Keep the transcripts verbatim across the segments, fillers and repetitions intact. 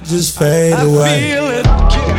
just fade I away. I feel it.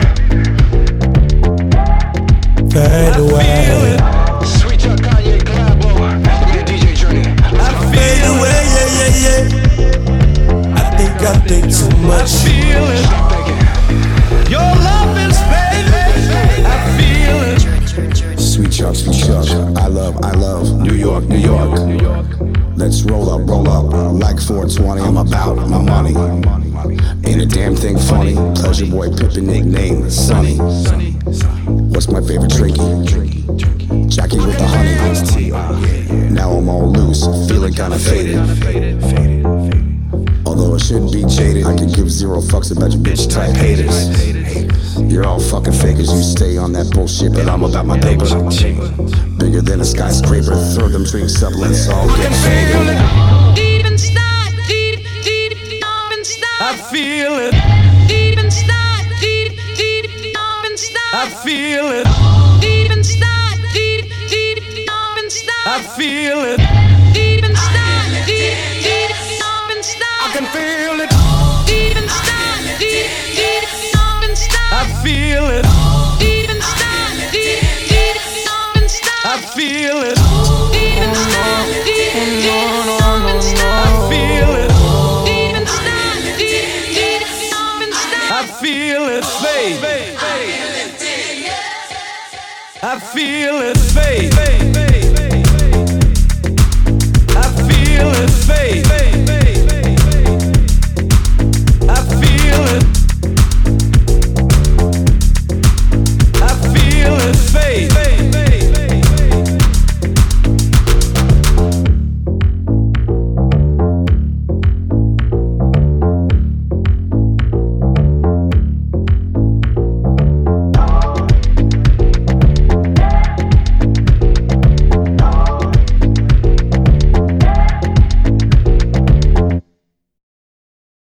Fade away. I feel it. Sweet Chuck, Kanye, Collabo, yeah, D J Journey. I Fade feel away, it. yeah, yeah, yeah. I think I think too I much. feel it. Stop thinking. Your love is fading. I feel it. Sweet Chuck, sweet Chuck. I love, I love New York, New York. Let's roll up, roll up. Like four twenty, I'm about my money. Ain't a damn thing funny. Pleasure boy, Pippin, nickname Sonny. What's my favorite drinky? Jackie with the honey. Now I'm all loose, feeling kinda faded. Although I shouldn't be jaded, I can give zero fucks about your bitch type haters. You're all fucking fakers, you stay on that bullshit, but I'm about my paper. Bigger than a skyscraper, throw them drinks up, let's all get faded. Deep inside, deep, deep, deep inside. I feel it. Deep inside, deep, deep, deep inside. I feel it. Deep inside, deep, deep, deep inside. I feel it. Deep inside, deep, deep, deep inside. I can feel it. Deep inside, deep, deep, deep inside. I feel it. Deep inside, deep, deep, deep inside. I feel it. Deep inside, deep, deep, deep inside. I feel it. Deep inside, deep, deep, deep inside. I feel it fade. I feel it fade. I feel it fade.